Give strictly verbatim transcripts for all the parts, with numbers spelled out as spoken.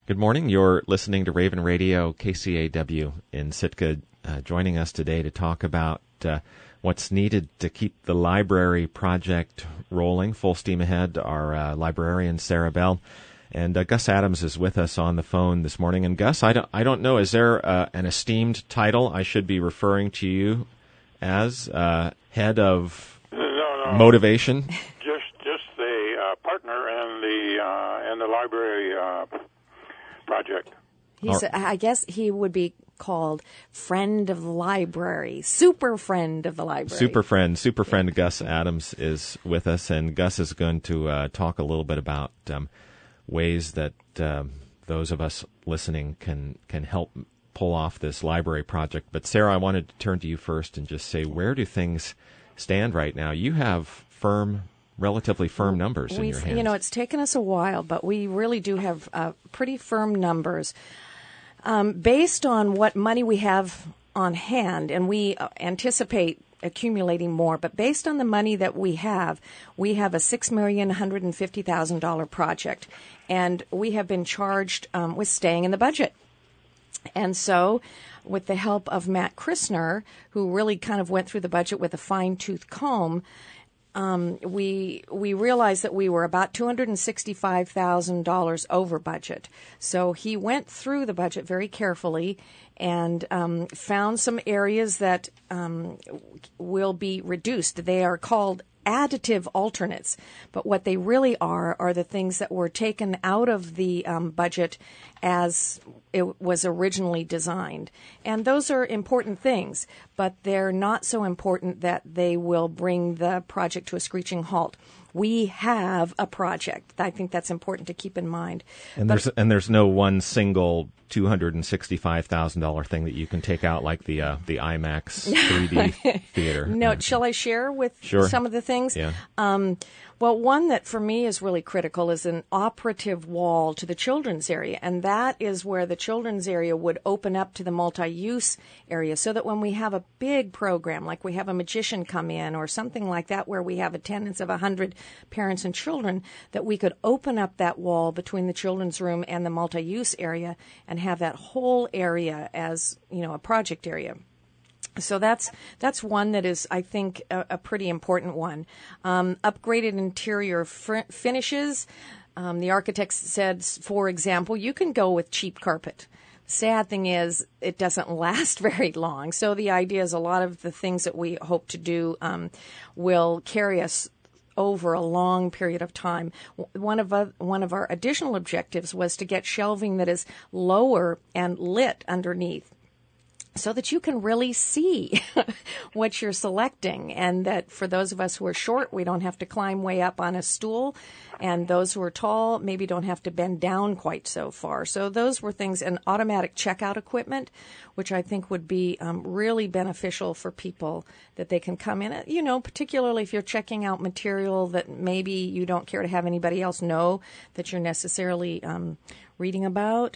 Good morning. You're listening to Raven Radio, K C A W in Sitka, uh, joining us today to talk about uh, what's needed to keep the library project rolling, full steam ahead. Our uh, librarian, Sarah Bell, and uh, Gus Adams is with us on the phone this morning. And Gus, I don't, I don't know, is there uh, an esteemed title I should be referring to you as, uh, head of no, no. motivation? Just, just the uh, partner in the uh, in the library uh, project. He's, a, I guess he would be called friend of the library, super friend of the library. Super friend, super friend Gus Adams is with us, and Gus is going to uh, talk a little bit about um, ways that um, those of us listening can can help pull off this library project. But Sarah, I wanted to turn to you first and just say, where do things stand right now? You have firm, relatively firm numbers in We've, your hands. You know, it's taken us a while, but we really do have uh, pretty firm numbers. Um, based on what money we have on hand, and we uh, anticipate accumulating more, but based on the money that we have, we have a six million one hundred fifty thousand dollars project, and we have been charged um, with staying in the budget. And so, with the help of Matt Christner, who really kind of went through the budget with a fine-tooth comb, Um, we we realized that we were about two hundred sixty-five thousand dollars over budget. So he went through the budget very carefully and um, found some areas that um, will be reduced. They are called additive alternates, but what they really are are the things that were taken out of the um, budget as it was originally designed. And those are important things, but they're not so important that they will bring the project to a screeching halt. We have a project. I think that's important to keep in mind. And but, there's and there's no one single two hundred sixty-five thousand dollars thing that you can take out like the uh, the IMAX three D theater. No, shall I share with sure. some of the things? Yeah. Um, well, one that for me is really critical is an operative wall to the children's area, and that is where the children's area would open up to the multi-use area, so that when we have a big program, like we have a magician come in or something like that, where we have attendance of one hundred parents and children, that we could open up that wall between the children's room and the multi-use area and have that whole area as, you know, a project area. So that's that's one that is, I think, a, a pretty important one. Um, upgraded interior fr- finishes. Um, the architect said, for example, you can go with cheap carpet. Sad thing is, it doesn't last very long. So the idea is a lot of the things that we hope to do um, will carry us over a long period of time. One of uh, one of our additional objectives was to get shelving that is lower and lit underneath, so that you can really see what you're selecting, and that for those of us who are short, we don't have to climb way up on a stool, and those who are tall maybe don't have to bend down quite so far. So those were things, and automatic checkout equipment, which I think would be um, really beneficial for people, that they can come in, you know, particularly if you're checking out material that maybe you don't care to have anybody else know that you're necessarily um, reading about.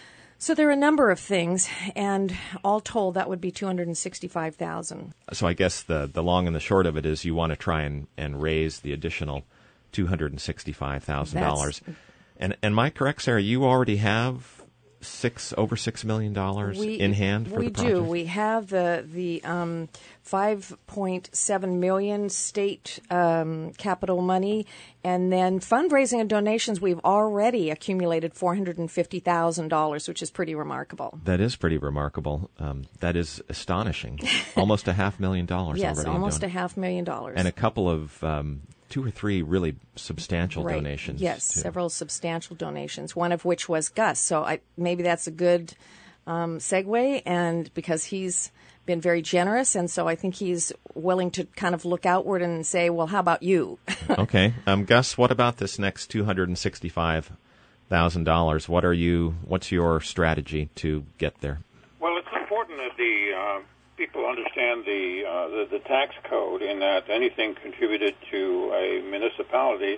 So there are a number of things, and all told, that would be two hundred sixty-five thousand dollars. So I guess the, the long and the short of it is you want to try and, and raise the additional two hundred sixty-five thousand dollars. And and am I correct, Sarah? You already have six over six million dollars we, in hand for we the project? We do. We have the the um, five point seven million dollars state um, capital money, and then fundraising and donations. We've already accumulated four hundred fifty thousand dollars, which is pretty remarkable. That is pretty remarkable. Um, that is astonishing. Almost a half million dollars yes, already. Yes, almost don- a half million dollars, and a couple of. Um, Two or three really substantial right. donations. Yes, too. Several substantial donations, one of which was Gus. So I, maybe that's a good um, segue, and because he's been very generous, and so I think he's willing to kind of look outward and say, well, how about you? Okay. Um, Gus, what about this next two hundred sixty-five thousand dollars? What are you, what's your strategy to get there? Well, it's important that the uh, people understand the, uh, the the tax code, in that anything contributed to a municipality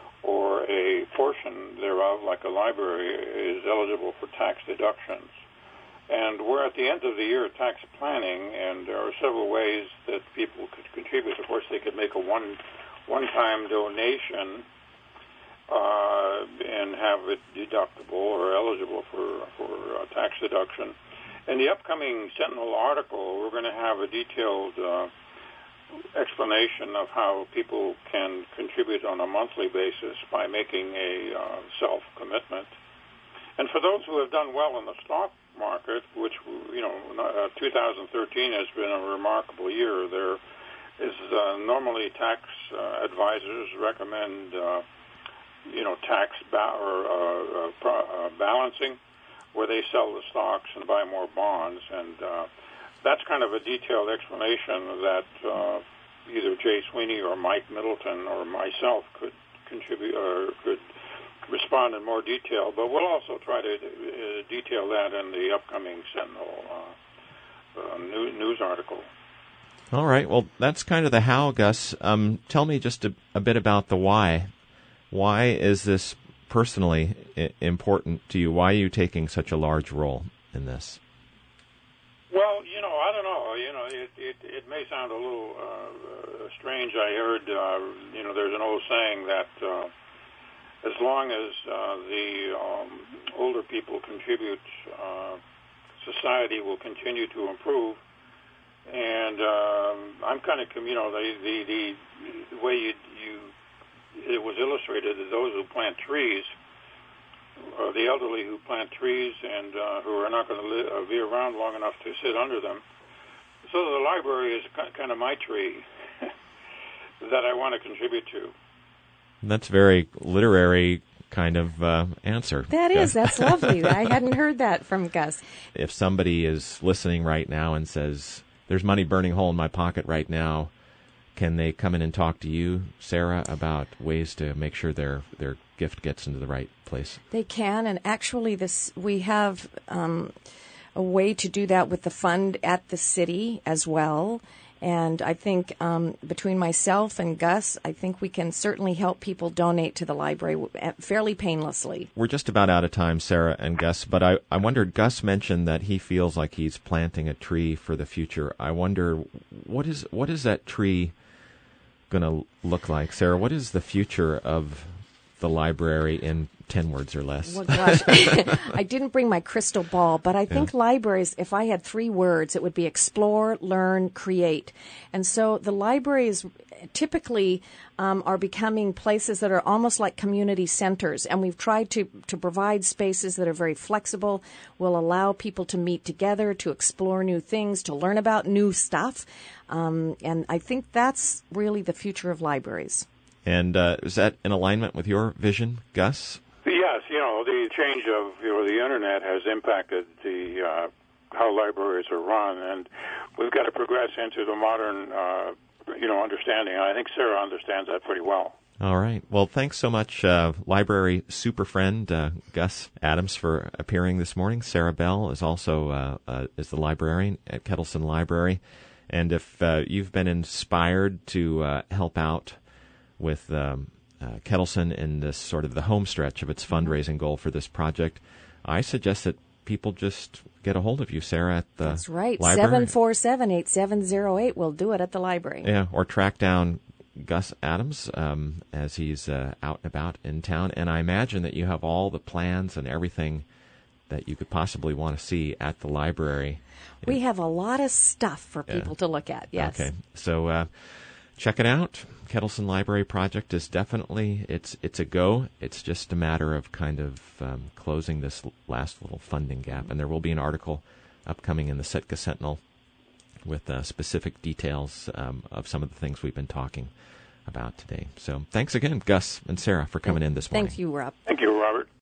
or a portion thereof, like a library, is eligible for tax deductions. And we're at the end of the year of tax planning, and there are several ways that people could contribute. Of course, they could make a one one-time donation uh, and have it deductible or eligible for, for uh, tax deduction. In the upcoming Sentinel article, we're going to have a detailed uh, explanation of how people can contribute on a monthly basis by making a uh, self-commitment. And for those who have done well in the stock market, which, you know, uh, two thousand thirteen has been a remarkable year, there is uh, normally tax uh, advisors recommend, uh, you know, tax ba- or uh, uh, pro- uh, balancing, where they sell the stocks and buy more bonds. And uh, that's kind of a detailed explanation that uh, either Jay Sweeney or Mike Middleton or myself could contribute or could respond in more detail. But we'll also try to uh, detail that in the upcoming Sentinel uh, uh, new, news article. All right. Well, that's kind of the how, Gus. Um, tell me just a, a bit about the why. Why is this personally I- important to you? Why are you taking such a large role in this? Well, you know, I don't know. You know, it it, it may sound a little uh, strange. I heard, uh, you know, there's an old saying that uh, as long as uh, the um, older people contribute, uh, society will continue to improve. And uh, I'm kind of, you know, the the, the way you, you it was illustrated that those who plant trees, or the elderly who plant trees and uh, who are not going to live, uh, be around long enough to sit under them. So the library is kind of my tree that I want to contribute to. That's very literary kind of uh, answer. That is. That's lovely. I hadn't heard that from Gus. If somebody is listening right now and says, there's money burning a hole in my pocket right now, can they come in and talk to you, Sarah, about ways to make sure their their gift gets into the right place? They can, and actually this we have um, a way to do that with the fund at the city as well. And I think um, between myself and Gus, I think we can certainly help people donate to the library fairly painlessly. We're just about out of time, Sarah and Gus, but I, I wondered, Gus mentioned that he feels like he's planting a tree for the future. I wonder, what is what is that tree going to look like? Sarah, what is the future of the library in ten words or less? Well, gosh, I didn't bring my crystal ball, but I think yeah. libraries, if I had three words, it would be explore, learn, create. And so the libraries typically um, are becoming places that are almost like community centers. And we've tried to, to provide spaces that are very flexible, will allow people to meet together, to explore new things, to learn about new stuff. Um, and I think that's really the future of libraries. And uh, is that in alignment with your vision, Gus? Yes, you know, the change of you know the internet has impacted the uh, how libraries are run, and we've got to progress into the modern uh, you know understanding. And I think Sarah understands that pretty well. All right. Well, thanks so much, uh, library super friend uh, Gus Adams, for appearing this morning. Sarah Bell is also uh, uh, is the librarian at Kettleson Library, and if uh, you've been inspired to uh, help out with um, uh, Kettleson in this sort of the home stretch of its fundraising goal for this project, I suggest that people just get a hold of you, Sarah, at the That's right. library. seven four seven, eight seven zero eight. We'll do it at the library. Yeah, or track down Gus Adams um, as he's uh, out and about in town. And I imagine that you have all the plans and everything that you could possibly want to see at the library. We have a lot of stuff for people yeah. to look at, yes. Okay, so uh, check it out. Kettleson Library Project is definitely, it's it's a go. It's just a matter of kind of um, closing this last little funding gap. And there will be an article upcoming in the Sitka Sentinel with uh, specific details um, of some of the things we've been talking about today. So thanks again, Gus and Sarah, for coming in this morning. Thank you, Rob. Thank you, Robert.